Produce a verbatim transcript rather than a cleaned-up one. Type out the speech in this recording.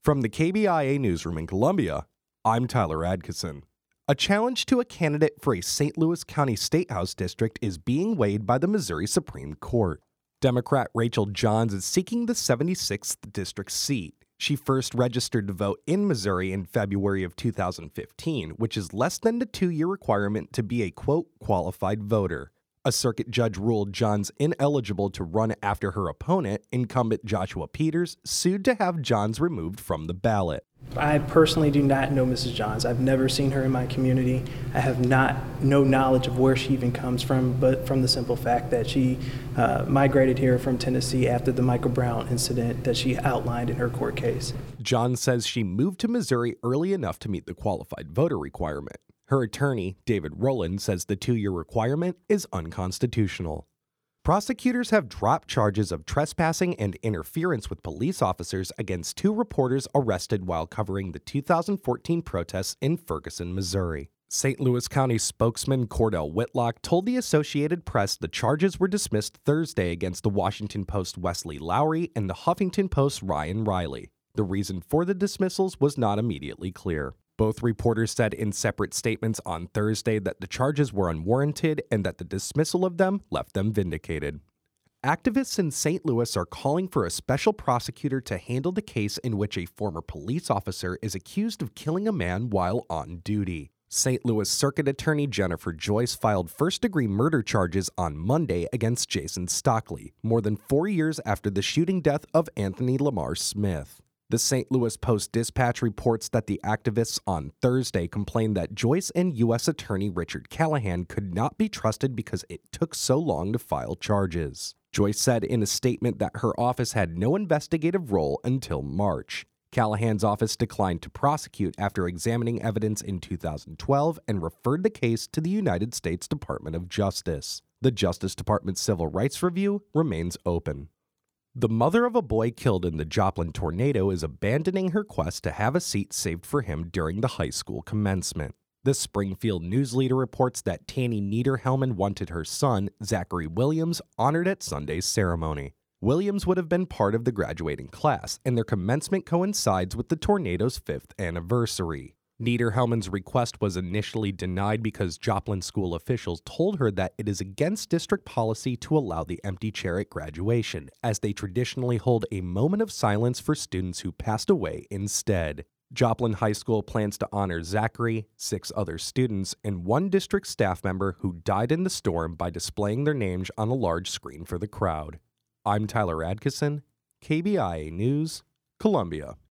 From the K B I A newsroom in Columbia, I'm Tyler Adkisson. A challenge to a candidate for a Saint Louis County Statehouse district is being weighed by the Missouri Supreme Court. Democrat Rachel Johns is seeking the seventy-sixth district seat. She first registered to vote in Missouri in February of two thousand fifteen, which is less than the two-year requirement to be a, quote, qualified voter. A circuit judge ruled Johns ineligible to run after her opponent, incumbent Joshua Peters, sued to have Johns removed from the ballot. I personally do not know Missus Johns. I've never seen her in my community. I have not no knowledge of where she even comes from, but from the simple fact that she uh, migrated here from Tennessee after the Michael Brown incident that she outlined in her court case. Johns says she moved to Missouri early enough to meet the qualified voter requirement. Her attorney, David Rowland, says the two-year requirement is unconstitutional. Prosecutors have dropped charges of trespassing and interference with police officers against two reporters arrested while covering the two thousand fourteen protests in Ferguson, Missouri. Saint Louis County spokesman Cordell Whitlock told the Associated Press the charges were dismissed Thursday against the Washington Post Wesley Lowry and the Huffington Post Ryan Riley. The reason for the dismissals was not immediately clear. Both reporters said in separate statements on Thursday that the charges were unwarranted and that the dismissal of them left them vindicated. Activists in Saint Louis are calling for a special prosecutor to handle the case in which a former police officer is accused of killing a man while on duty. Saint Louis Circuit Attorney Jennifer Joyce filed first-degree murder charges on Monday against Jason Stockley, more than four years after the shooting death of Anthony Lamar Smith. The Saint Louis Post-Dispatch reports that the activists on Thursday complained that Joyce and U S Attorney Richard Callahan could not be trusted because it took so long to file charges. Joyce said in a statement that her office had no investigative role until March. Callahan's office declined to prosecute after examining evidence in two thousand twelve and referred the case to the United States Department of Justice. The Justice Department's Civil Rights Review remains open. The mother of a boy killed in the Joplin tornado is abandoning her quest to have a seat saved for him during the high school commencement. The Springfield News Leader reports that Tanny Niederhelman wanted her son, Zachary Williams, honored at Sunday's ceremony. Williams would have been part of the graduating class, and their commencement coincides with the tornado's fifth anniversary. Niederhelman's request was initially denied because Joplin school officials told her that it is against district policy to allow the empty chair at graduation, as they traditionally hold a moment of silence for students who passed away instead. Joplin High School plans to honor Zachary, six other students, and one district staff member who died in the storm by displaying their names on a large screen for the crowd. I'm Tyler Adkisson, K B I A News, Columbia.